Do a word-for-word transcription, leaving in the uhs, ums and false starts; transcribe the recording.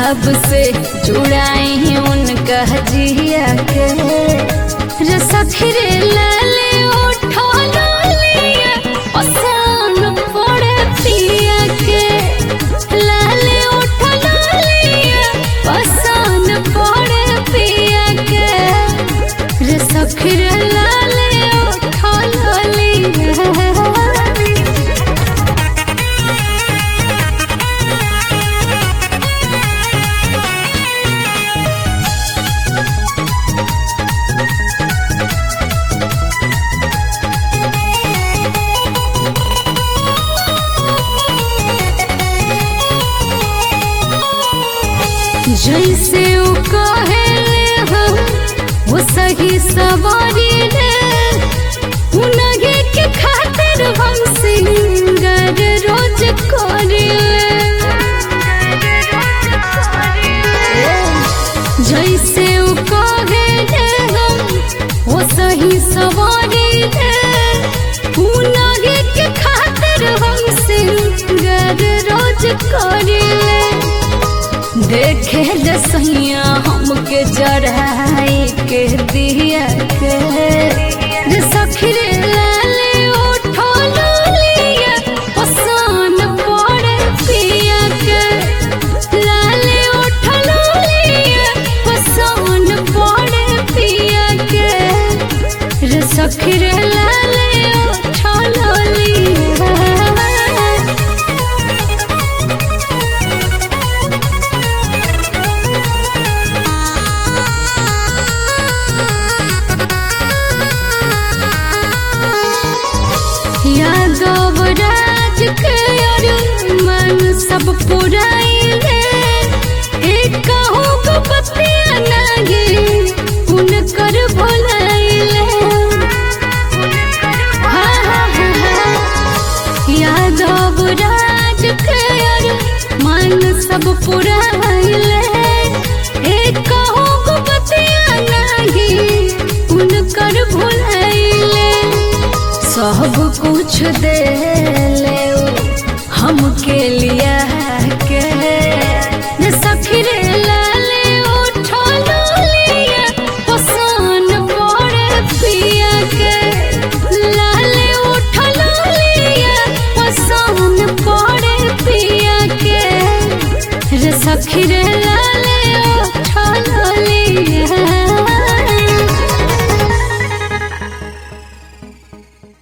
सबसे जुड़ाई उनका जिया के रे सखी रे लाले उठो लालिया पसंद पड़े पिया के लाले उठो लालिया पसंद पड़े पिया के रे सखी रे लाले उठो लालिया। जैसे वो कहेले हम वो सही सवारी रे उनगे के खातिर हम सिंगर रोज करेले। जैसे वो कहेले हम वो सही सवारी रे उनगे के खातिर हम सिंगर रोज करेले। देखे जसैया हमके जराई के दिया के रे सखी रे लाले उठो लालिया पसंद पड़े पिया के लाले उठो लालिया पसंद पड़े पिया के रे सखी रे लाले उठो लालिया। यादव राज के मन सब पुराइले एक कहूँ बतिया नागे उनकर भुलाइले। हाँ हाँ हाँ यादव राज के मन सब पुराइले एक कहूँ बतिया नागे उनकर भुलाइले। सब कुछ दे ले हमके लिया